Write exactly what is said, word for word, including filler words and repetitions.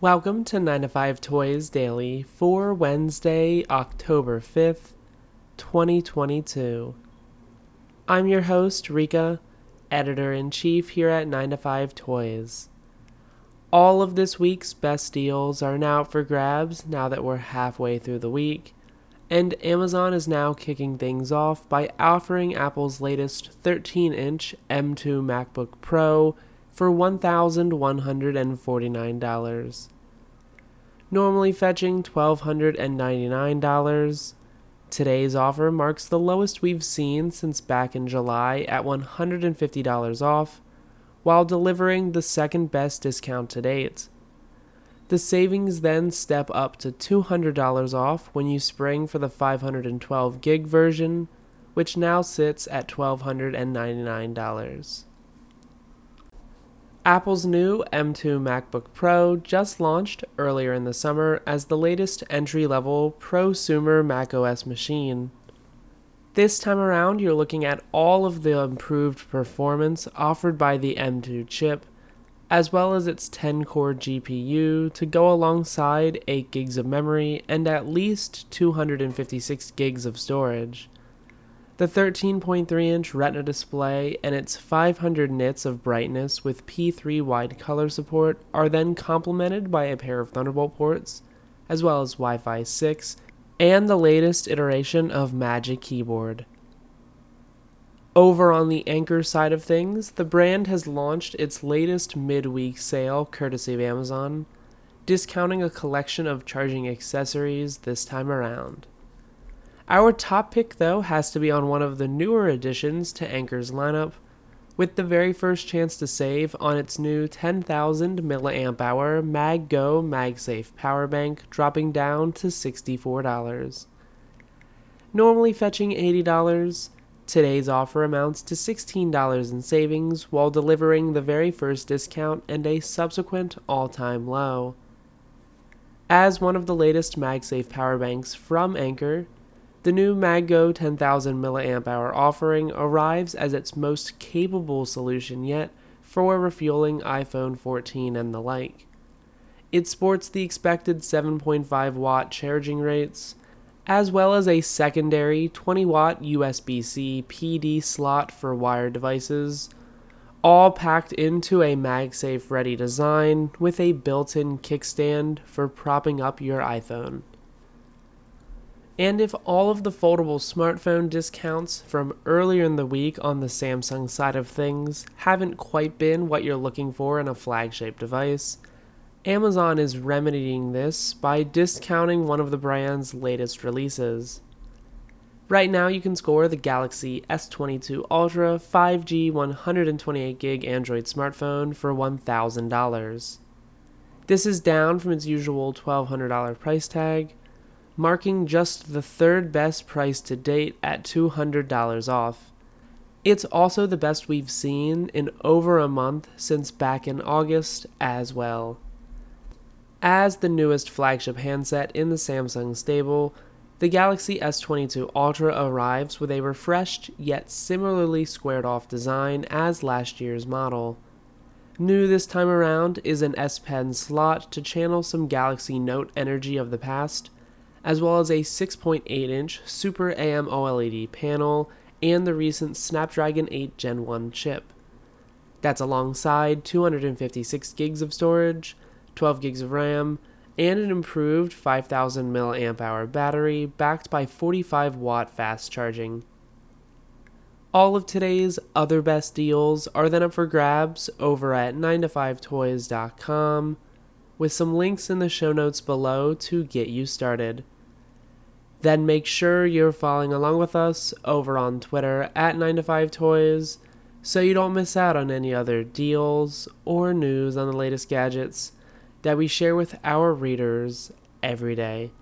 Welcome to nine to five Toys Daily for Wednesday, October fifth, twenty twenty-two. I'm your host, Rika, Editor-in-Chief here at nine to five Toys. All of this week's best deals are now up for grabs now that we're halfway through the week, and Amazon is now kicking things off by offering Apple's latest thirteen inch M two MacBook Pro for one thousand one hundred forty-nine dollars. Normally fetching one thousand two hundred ninety-nine dollars, today's offer marks the lowest we've seen since back in July at one hundred fifty dollars off, while delivering the second best discount to date. The savings then step up to two hundred dollars off when you spring for the five hundred twelve gig version, which now sits at one thousand two hundred ninety-nine dollars. Apple's new M two MacBook Pro just launched earlier in the summer as the latest entry-level prosumer macOS machine. This time around, you're looking at all of the improved performance offered by the M two chip, as well as its ten core G P U to go alongside eight gigs of memory and at least two hundred fifty-six gigs of storage. The thirteen point three inch Retina display and its five hundred nits of brightness with P three wide color support are then complemented by a pair of Thunderbolt ports, as well as Wi-Fi six, and the latest iteration of Magic Keyboard. Over on the Anker side of things, the brand has launched its latest midweek sale courtesy of Amazon, discounting a collection of charging accessories this time around. Our top pick, though, has to be on one of the newer additions to Anker's lineup, with the very first chance to save on its new ten thousand milliamp hour MagGo MagSafe power bank dropping down to sixty-four dollars. Normally fetching eighty dollars, today's offer amounts to sixteen dollars in savings while delivering the very first discount and a subsequent all-time low. As one of the latest MagSafe power banks from Anker, the new MagGo ten thousand milliamp hour offering arrives as its most capable solution yet for refueling iPhone fourteen and the like. It sports the expected seven point five watt charging rates, as well as a secondary twenty watt U S B C P D slot for wired devices, all packed into a MagSafe ready design with a built-in kickstand for propping up your iPhone. And if all of the foldable smartphone discounts from earlier in the week on the Samsung side of things haven't quite been what you're looking for in a flagship device, Amazon is remedying this by discounting one of the brand's latest releases. Right now you can score the Galaxy S twenty-two Ultra five G one hundred twenty-eight gig Android smartphone for one thousand dollars. This is down from its usual twelve hundred dollars price tag, marking just the third best price to date at two hundred dollars off. It's also the best we've seen in over a month since back in August as well. As the newest flagship handset in the Samsung stable, the Galaxy S twenty-two Ultra arrives with a refreshed yet similarly squared off design as last year's model. New this time around is an S Pen slot to channel some Galaxy Note energy of the past, as well as a six point eight inch Super A M OLED panel and the recent Snapdragon eight Gen one chip. That's alongside two hundred fifty-six gigs of storage, twelve gigs of RAM, and an improved five thousand milliamp hour battery backed by forty-five watt fast charging. All of today's other best deals are then up for grabs over at nine to five toys dot com, with some links in the show notes below to get you started. Then make sure you're following along with us over on Twitter at nine to five toys so you don't miss out on any other deals or news on the latest gadgets that we share with our readers every day.